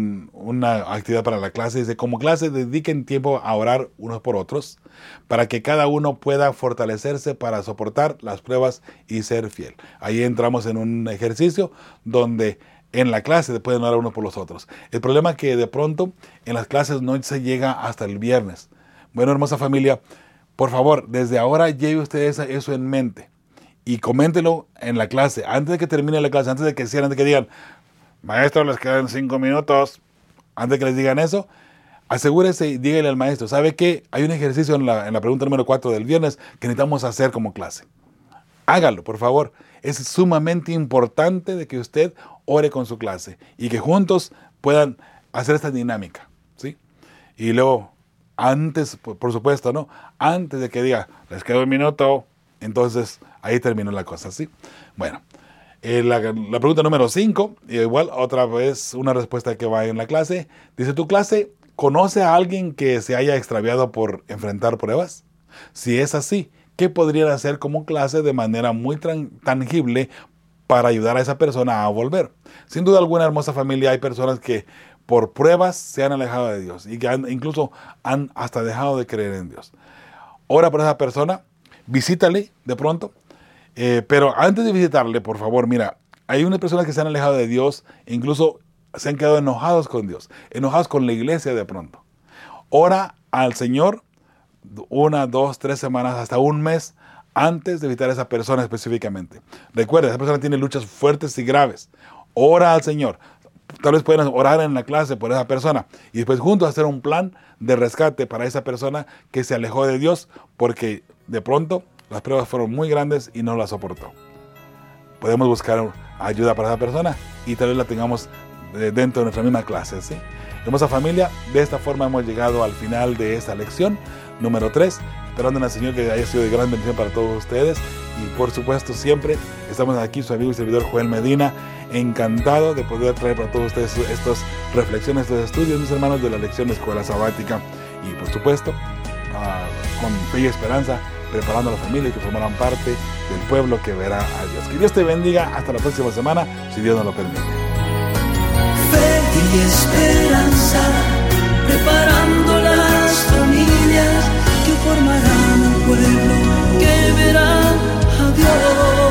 una actividad para la clase. Dice, como clase dediquen tiempo a orar unos por otros para que cada uno pueda fortalecerse para soportar las pruebas y ser fiel. Ahí entramos en un ejercicio donde en la clase se pueden orar unos por los otros. El problema es que de pronto en las clases no se llega hasta el viernes. Bueno, hermosa familia, por favor, desde ahora lleve ustedes eso en mente y coméntelo en la clase, antes de que termine la clase, antes de que cierren, antes de que digan, maestro, les quedan 5 minutos. Antes de que les digan eso, asegúrese y dígale al maestro, ¿sabe qué? Hay un ejercicio en la pregunta número 4 del viernes que necesitamos hacer como clase. Hágalo, por favor. Es sumamente importante de que usted ore con su clase y que juntos puedan hacer esta dinámica, ¿sí? Y luego, antes, por supuesto, ¿no? Antes de que diga, les queda 1 minuto, entonces ahí terminó la cosa, ¿sí? Bueno. La pregunta número 5, igual otra vez una respuesta que va en la clase. Dice, ¿tu clase conoce a alguien que se haya extraviado por enfrentar pruebas? Si es así, ¿qué podrían hacer como clase de manera muy tangible para ayudar a esa persona a volver? Sin duda alguna, hermosa familia, hay personas que por pruebas se han alejado de Dios y que incluso han hasta dejado de creer en Dios. Ora por esa persona, visítale de pronto. Pero antes de visitarle, por favor, mira, hay unas personas que se han alejado de Dios, incluso se han quedado enojados con Dios, enojados con la iglesia de pronto. Ora al Señor 1, 2, 3 semanas, hasta 1 mes antes de visitar a esa persona específicamente. Recuerda, esa persona tiene luchas fuertes y graves. Ora al Señor. Tal vez puedan orar en la clase por esa persona y después juntos hacer un plan de rescate para esa persona que se alejó de Dios porque de pronto las pruebas fueron muy grandes y no las soportó. Podemos buscar ayuda para esa persona y tal vez la tengamos dentro de nuestra misma clase, ¿sí? Hermosa familia, de esta forma hemos llegado al final de esta lección número 3, esperando en el Señor que haya sido de gran bendición para todos ustedes y por supuesto siempre estamos aquí, su amigo y servidor Joel Medina, encantado de poder traer para todos ustedes estas reflexiones, estos estudios, mis hermanos, de la lección de Escuela Sabática y por supuesto con fe y esperanza preparando a la familia y que formarán parte del pueblo que verá a Dios. Que Dios te bendiga. Hasta la próxima semana, si Dios nos lo permite. Fe y esperanza, preparando las familias que formarán un pueblo que verá a Dios.